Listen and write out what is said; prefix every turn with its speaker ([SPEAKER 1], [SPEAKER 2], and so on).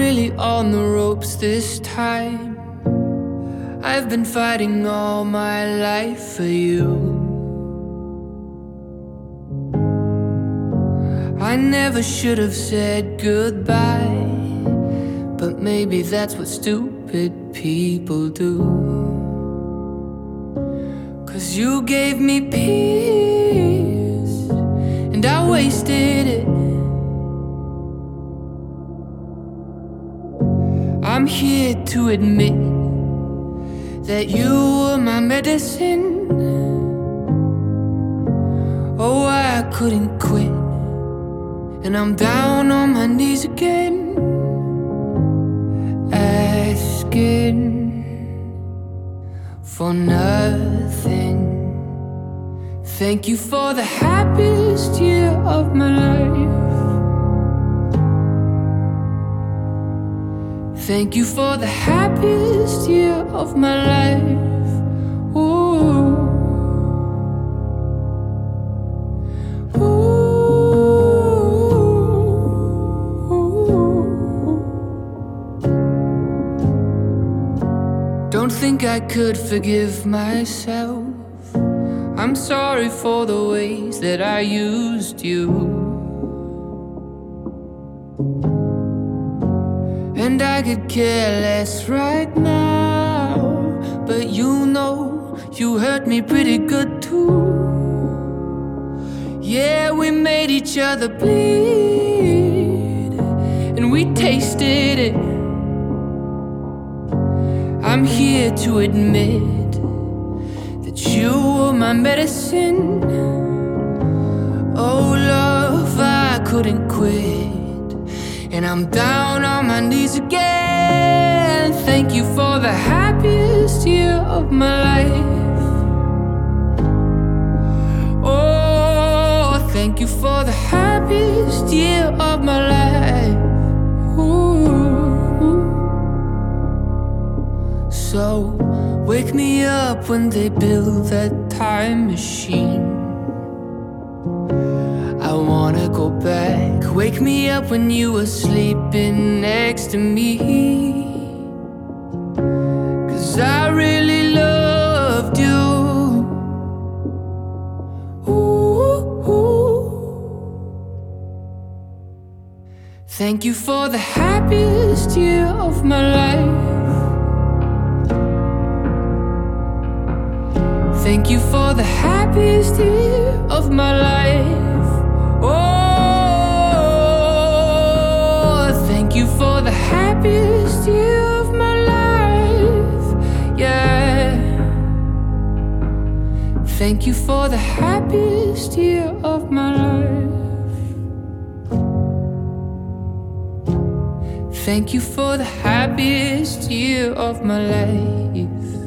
[SPEAKER 1] really on the ropes this time. I've been fighting all my life for you. I never should have said goodbye, but maybe that's what stupid people do. 'Cause you gave me peace, and I wasted it. I'm here to admit that you were my medicine. Oh, I couldn't quit, and I'm down on my knees again, asking for nothing. Thank you for the happiest year of my life. Thank you for the happiest year of my life. Ooh. Don't think I could forgive myself. I'm sorry for the ways that I used you. And I could care less right now, but you know you hurt me pretty good too. Yeah, we made each other bleed, and we tasted it. I'm here to admit that you were my medicine. Oh, love, I couldn't quit, and I'm down on my knees again. Thank you for the happiest year of my life. Oh, thank you for the happiest year of my life. Ooh. So wake me up when they build that time machine. I wanna go back. Wake me up when you were sleeping next to me, 'cause I really loved you. Ooh, ooh. Thank you for the happiest year of my life. Thank you for the happiest year of my life. Oh, thank you for the happiest year of my life. Yeah. Thank you for the happiest year of my life. Thank you for the happiest year of my life.